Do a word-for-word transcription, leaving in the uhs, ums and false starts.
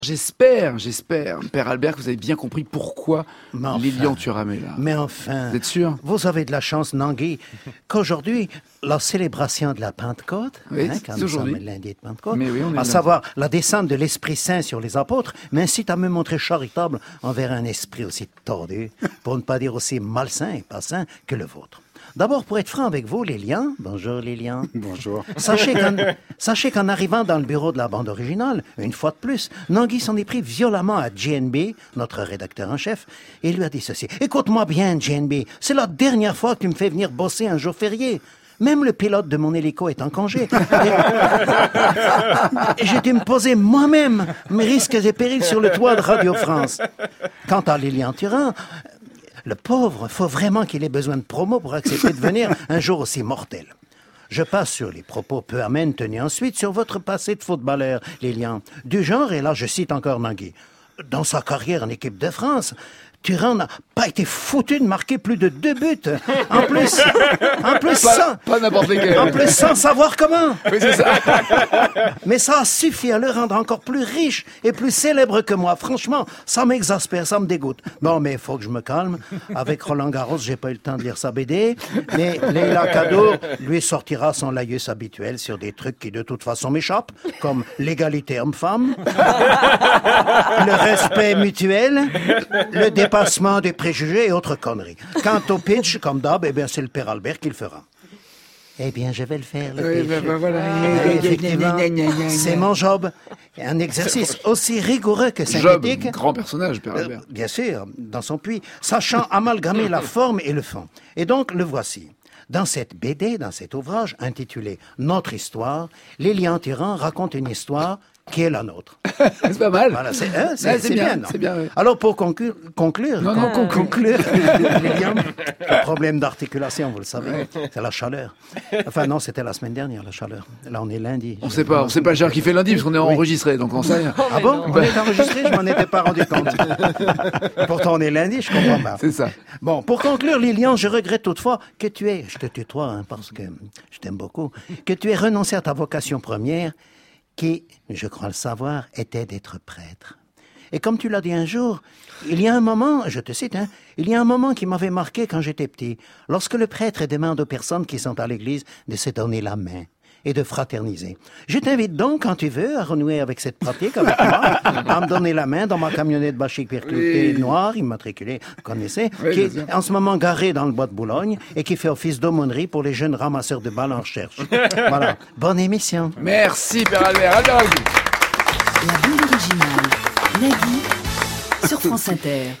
J'espère, j'espère, Père Albert, que vous avez bien compris pourquoi enfin, Lilian Thuram est là. Mais enfin, vous êtes sûr? Vous avez de la chance, Nangui, qu'aujourd'hui, la célébration de la Pentecôte, oui, hein, quand c'est nous aujourd'hui. sommes lundi de Pentecôte, mais oui, on est à savoir la descente de l'Esprit Saint sur les apôtres, m'incite à me montrer charitable envers un esprit aussi tordu, pour ne pas dire aussi malsain et pas sain que le vôtre. D'abord, pour être franc avec vous, Lilian, bonjour Lilian. Bonjour. Sachez qu'en, sachez qu'en arrivant dans le bureau de la bande originale, une fois de plus, Nangui s'en est pris violemment à J N B, notre rédacteur en chef, et lui a dit ceci. Écoute-moi bien, J N B, c'est la dernière fois que tu me fais venir bosser un jour férié. Même le pilote de mon hélico est en congé. Et j'ai dû me poser moi-même mes risques et périls sur le toit de Radio France. Quant à Lilian Thuram, le pauvre, faut vraiment qu'il ait besoin de promo pour accepter de venir un jour aussi mortel. Je passe sur les propos peu amènes tenus ensuite sur votre passé de footballeur, Lilian. Du genre, et là je cite encore Nangui, dans sa carrière en équipe de France, Thuram n'a pas été foutu de marquer plus de deux buts. En plus, en plus pas, sans, pas n'importe lesquels. En plus sans savoir comment. Oui, c'est ça. Mais ça a suffi à le rendre encore plus riche et plus célèbre que moi. Franchement, ça m'exaspère, ça me dégoûte. Bon, mais il faut que je me calme. Avec Roland Garros, j'ai pas eu le temps de lire sa B D. Mais Leila Kaddour, lui, sortira son laïus habituel sur des trucs qui de toute façon m'échappent, comme l'égalité homme-femme, le respect mutuel, le dépassement des préjugés et autres conneries. Quant au pitch, comme d'hab, eh bien, c'est le Père Albert qui le fera. Eh bien, je vais le faire, le oui, pitch. ben, ben, voilà. Ah, effectivement, c'est mon job. Un exercice aussi rigoureux que synthétique. Job, grand personnage, Père Albert. Euh, bien sûr, dans son puits, sachant amalgamer la forme et le fond. Et donc, le voici. Dans cette B D, dans cet ouvrage intitulé « Notre histoire », Lilian Thuram raconte une histoire qui est la nôtre. C'est pas mal. Voilà, c'est, hein, c'est, ouais, c'est, c'est bien, bien, non? c'est bien. Oui. Alors pour conclure, conclure, non, con, non, conclure, conclure Lilian, le problème d'articulation, vous le savez, ouais. C'est la chaleur. Enfin non, c'était la semaine dernière la chaleur. Là on est lundi. On sait pas, on sait pas Gérard qui fait lundi parce qu'on est oui. enregistré, donc on sait. Ah bon, on est enregistré, je m'en étais pas rendu compte. Pourtant on est lundi, je comprends pas. C'est ça. Bon, pour conclure, Lilian, je regrette toutefois que tu aies, je te tutoie hein, parce que je t'aime beaucoup, que tu aies renoncé à ta vocation première, qui, je crois le savoir, était d'être prêtre. Et comme tu l'as dit un jour, il y a un moment, je te cite, hein, il y a un moment qui m'avait marqué quand j'étais petit, lorsque le prêtre demande aux personnes qui sont à l'église de se donner la main et de fraterniser. Je t'invite donc, quand tu veux, à renouer avec cette pratique avec moi, à me donner la main dans ma camionnette Bachik Percluté oui. noire, immatriculée, vous connaissez, oui, qui est en ce moment garée dans le bois de Boulogne et qui fait office d'aumônerie pour les jeunes ramasseurs de balles en recherche. Voilà. Bonne émission. Merci, Père Albert. Albert Nagui. La bande originale. Nagui sur France Inter.